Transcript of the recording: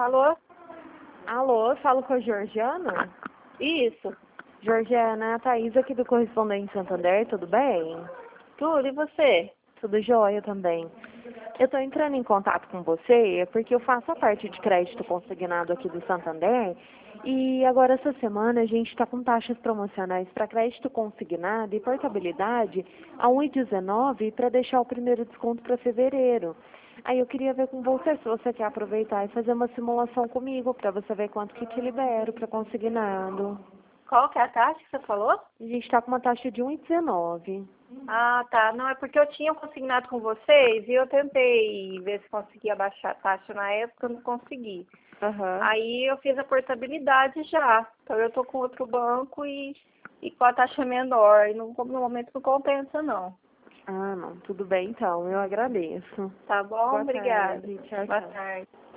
Alô? Alô, falo com a Georgiana? Isso. Georgiana, é a Thaís aqui do Correspondente Santander, tudo bem? Tudo, e você? Tudo jóia também. Eu estou entrando em contato com você porque eu faço a parte de crédito consignado aqui do Santander e agora essa semana a gente está com taxas promocionais para crédito consignado e portabilidade a 1,19 para deixar o primeiro desconto para fevereiro. Aí eu queria ver com você se você quer aproveitar e fazer uma simulação comigo para você ver quanto que te libero para consignado. Qual que é a taxa que você falou? A gente está com uma taxa de 1,19. Ah, tá. Não, é porque eu tinha consignado com vocês e eu tentei ver se conseguia baixar a taxa na época, eu não consegui. Aham. Aí eu fiz a portabilidade já. Então eu tô com outro banco e com a taxa menor. E no momento não compensa, não. Ah, não. Tudo bem então. Eu agradeço. Tá bom? Boa Obrigada. tarde. Tchau, Boa tchau. tarde.